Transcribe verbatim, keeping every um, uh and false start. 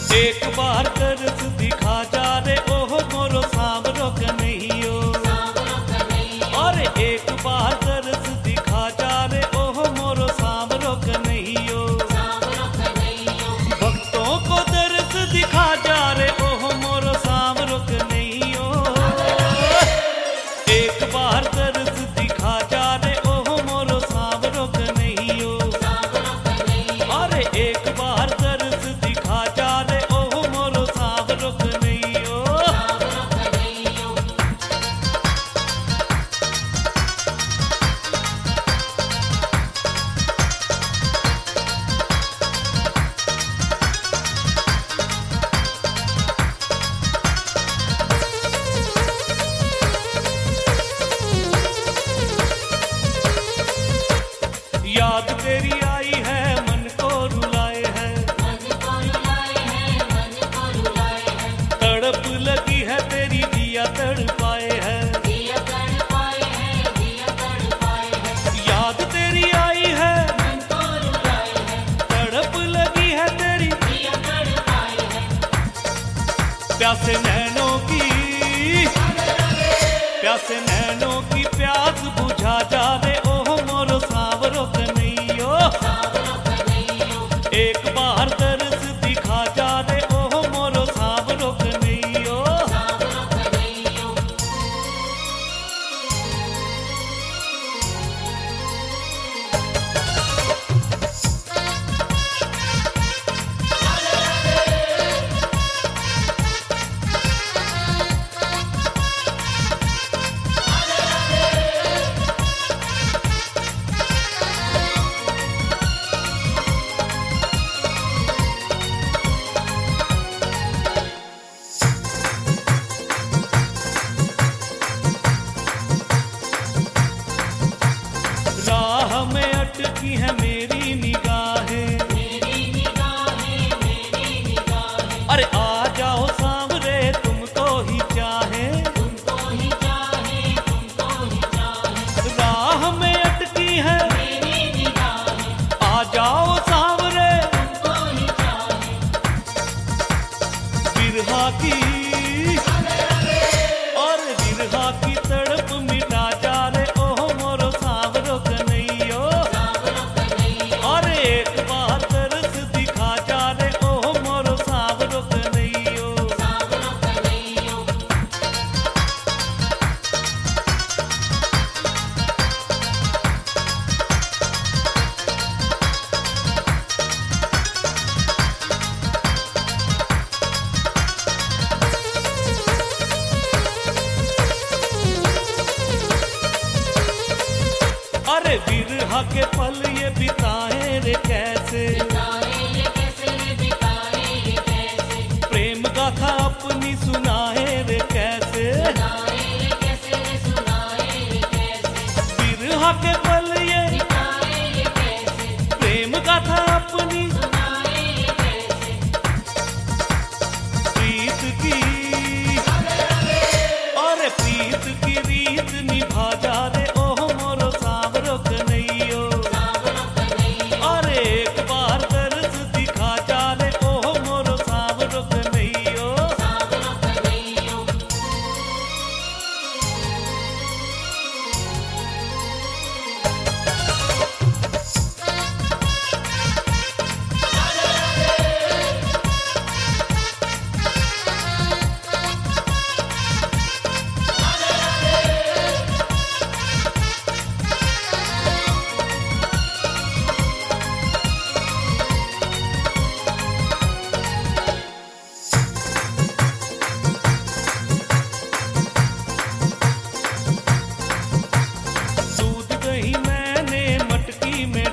एक बार तरस दिखा जा रे ओह मोरो सांवरो कन्हैयो। और एक बार तरस दिखा जा रे ओह मोरो सांवरो कन्हैयो। भक्तों को तरस दिखा जा रे ओह मोरो सांवरो कन्हैयो। एक बार तरस दिखा जा रे ओह मोरो सांवरो कन्हैयो। और एक बार तरस दिखा जा रे ओह मोरो सांवरो कन्हैयो। याद तेरी आई है मन को रुलाए है। तड़प लगी है तेरी दिया तड़पाए है। याद तेरी आई है तड़प लगी है तेरी। प्यासे नैनों की प्यासे नैनों की प्यास बुझा जा रे ओह मोरो सांवरो कन्हैयो। एक बार तरस दिखा जा रे ओह मोरो सांवरो कन्हैयो। राह में अटकी है मेरी निगाहें। अरे आ जाओ सांवरे तुमको ही चाहे। राह में अटकी है आ जाओ सांवरे। बिरहा की और बिरहा की तड़प मिटा जा रे ओह मोरो सांवरो कन्हैयो। और एक बार तरस दिखा जा रे ओह मोरो सांवरो कन्हैयो। अरे बिरहा के पल ये बिताए रे कैसे। प्रेम गाथा अपनी सुनाए रे कैसे। बिरहा के पल ये प्रेम गाथा अपनी प्रीत की और प्रीत की रीत निभा जा रे ओह मोरो सांवरो कन्हैयो। और एक बार तरस दिखा जा रे ओह मोरो सांवरो कन्हैयो। दूध दही मैंने मटकी में